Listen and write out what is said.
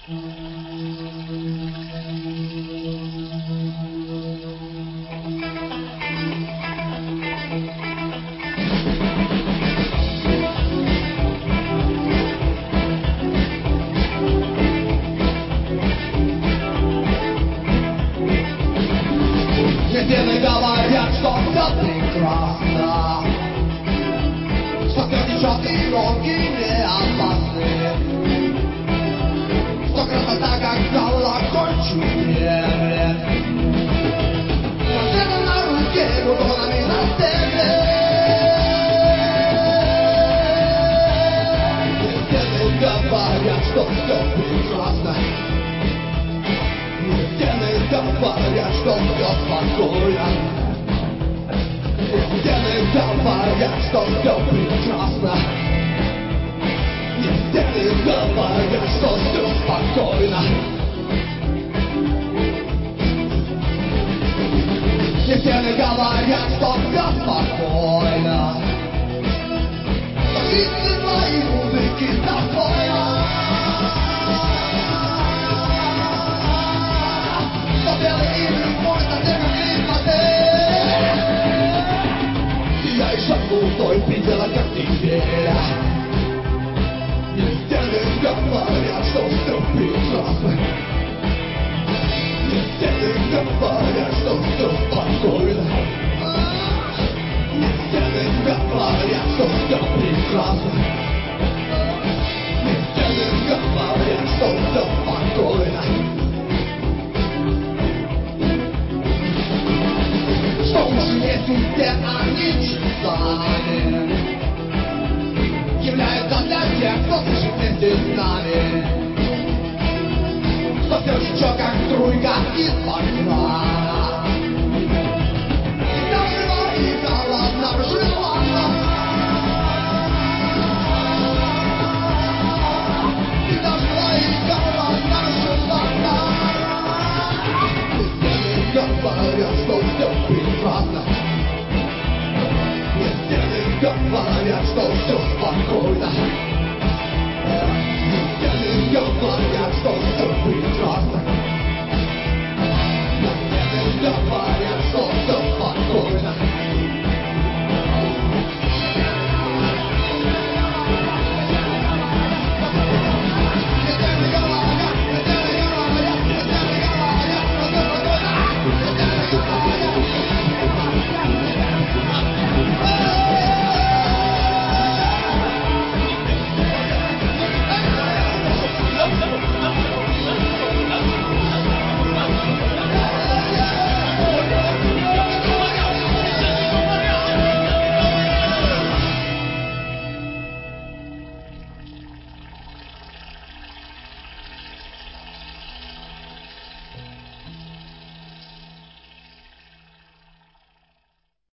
Стены говорят, что все прекрасно, что течет и ноги не опасны, что красота как колокольчик. Машина на руке, бутонами на стене. Стены говорят, что все прекрасно. Стены говорят, что все спокойно. Стены говорят, что все прекрасно. Стены говорят, что все спокойно. Стены говорят, что все спокойно. Что жизнь твоей музыки достойна. Белый игры мой на снегом климаты. Я и шагнул той видела, как теперь. И стены говорят, что все прекрасно. И стены говорят, что все спокойно. И стены говорят, что все прекрасно. И стены говорят, что все спокойно. Что уж если все они часами являются для тех, кто слышит вместе с нами, что все еще как струйка из-под крана. Нажила и голодна, желанна. И нажила и голодна, желанна. Говорят, что все прекрасно. Стены говорят, что все спокойно.